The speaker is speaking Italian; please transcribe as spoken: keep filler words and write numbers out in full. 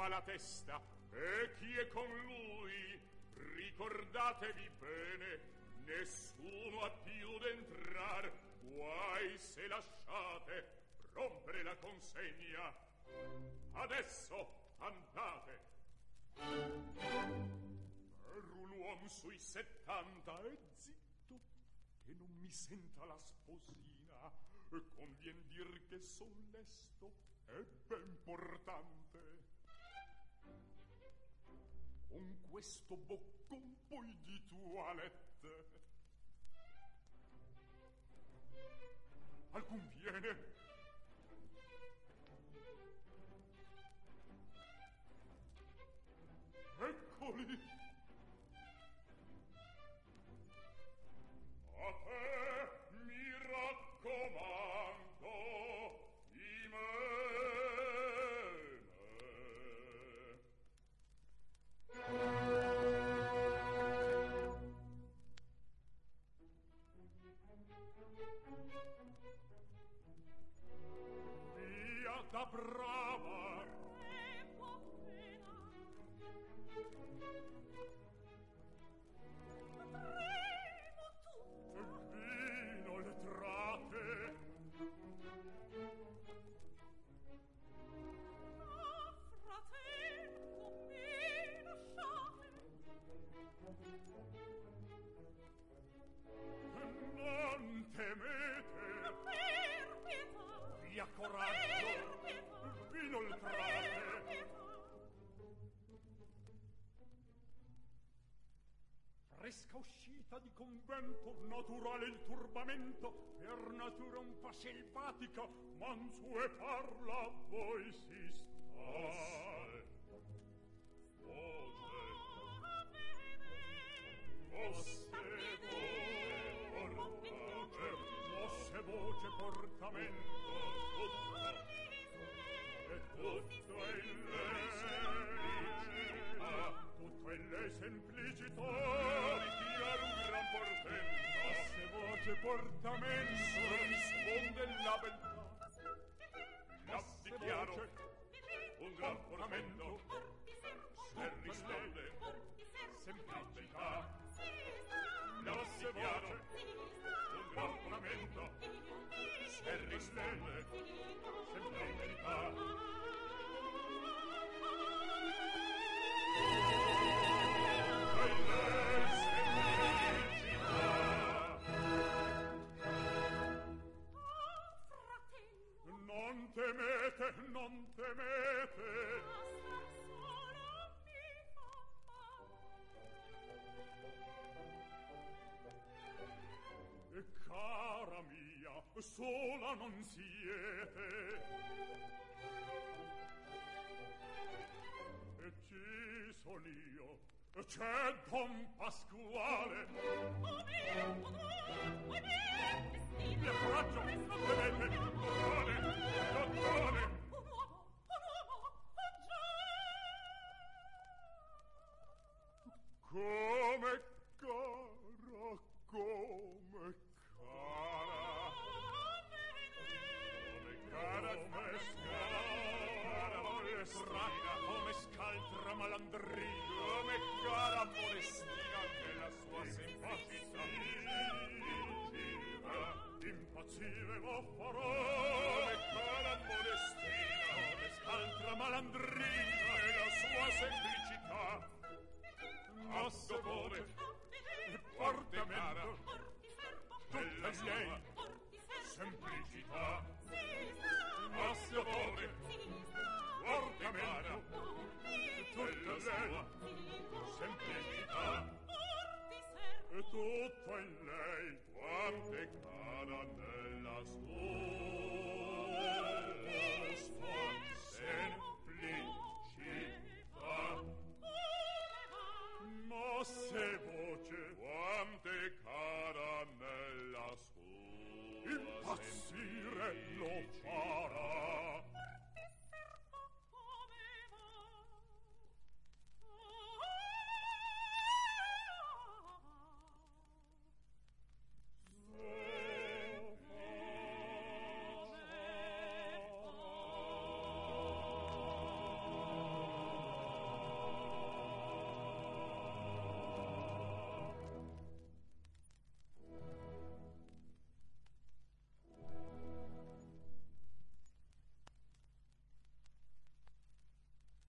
ma la testa, e chi è con lui? Ricordatevi bene, nessuno ha più d'entrar, guai se lasciate rompere la consegna. Adesso andate. Per un uomo sui settanta è zitto, che non mi senta la sposina, e convien dir che son lesto e ben portante. Con questo boccon poi di toilette alcun viene? Eccoli! A te mi raccomando, Imene. Via da brava! E può pena! Tremo tutta! Vino le trate! Ah, fratello, mi lasciate! Non temete! Per pietà! Via coraggio! Per pietà! Vino le Per trate! pietà! Fresca uscita di convento, naturale il turbamento, per natura un po' selvatica, manso e parla, voi si sta. Voce, mosse voce, mosse voce, portamento, tutto, e tutto è in lei, tutto è in lei semplicità, richiaro un gran portento, mosse voce, portamento, risponde la beltà, la dichiaro un gran portamento, se risponde semplicità, mosse voce, un gran portamento, se risponde semplicità. Non temete, non temete. Ma star sola mi fa male. E cara mia, sola non siete. E ci son io, c'è Don Pasquale. Oh mio, oh no, oh mio destino. Via coraggio, non temete, dottore, dottore. Un uomo, un uomo, oh già. Come cara, come cara. Come cara, come cara, molestina, come scaltra malandrina, come cara molestina nella sua semplicità. Impazzire lo farò, come cara molestina, come scaltra malandrina nella sua semplicità. A sapore e portamento, tutta lei semplicità. A sapore, portamento, tutta lei semplicità. E tutto in lei quante cara nella sua semplicità. Mosse voce quante cara nella sua impazzire lo farà.